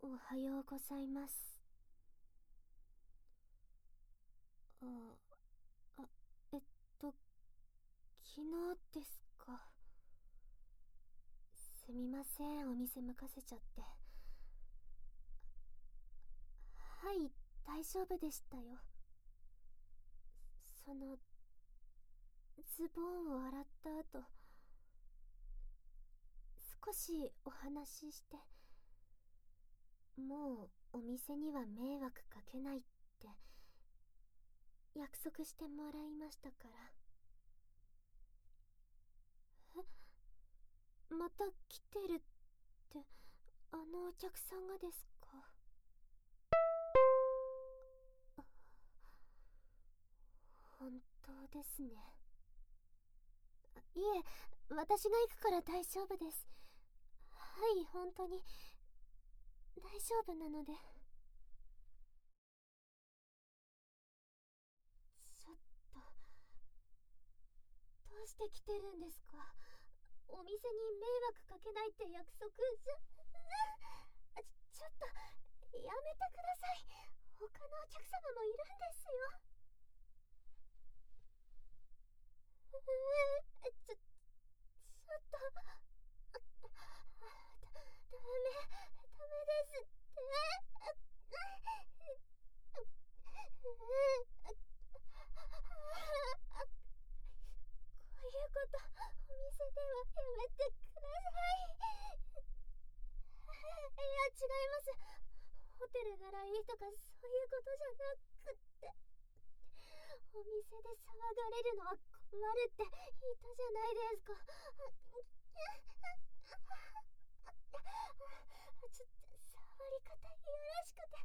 おはようございます。あ、あ、昨日ですか。すみません、お店任せちゃって。はい、大丈夫でしたよ。ズボンを洗った後、少しお話しして、もうお店には迷惑かけないって約束してもらいましたから。また来てるって、あのお客さんがですか？本当ですね。いえ、私が行くから大丈夫です。はい、本当に大丈夫なので。ちょっと、どうして来てるんですか？お店に迷惑かけないって約束ちょっと、やめてください。他のお客様もいるんですよ。ちょっと、ダメですって。こういうこと、お店ではやめてください。いや、違います。ホテルならいいとかそういうことじゃなくって。お店で騒がれるのは困るって言ったじゃないですか。触り方よろしくて。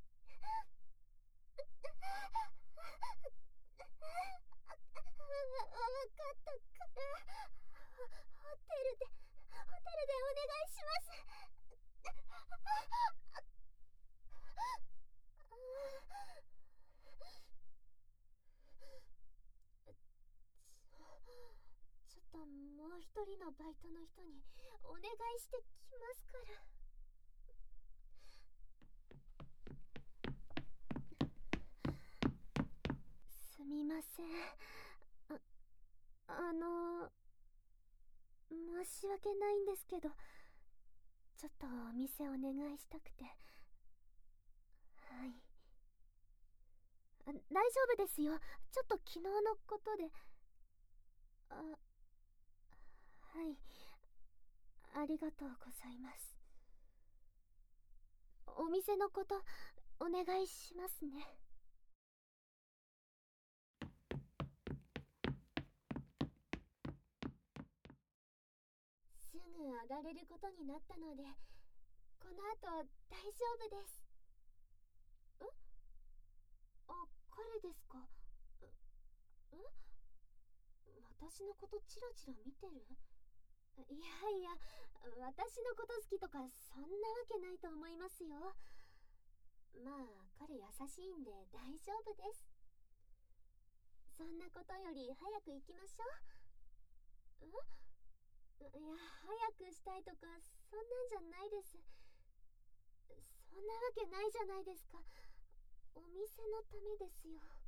わかったから、ホテルでお願いします。ちょっともう一人のバイトの人にお願いしてきますから。すみません。あの申し訳ないんですけど、ちょっとお店お願いしたくて。はい。大丈夫ですよ。ちょっと昨日のことで。はい。ありがとうございます。お店のことお願いしますね。すぐ上がれることになったので、この後大丈夫です。彼ですか？私のことチラチラ見てる？いやいや、私のこと好きとかそんなわけないと思いますよ。まあ、彼優しいんで大丈夫です。そんなことより早く行きましょう。いや、早くしたいとかそんなんじゃないです。そんなわけないじゃないですか。お店のためですよ。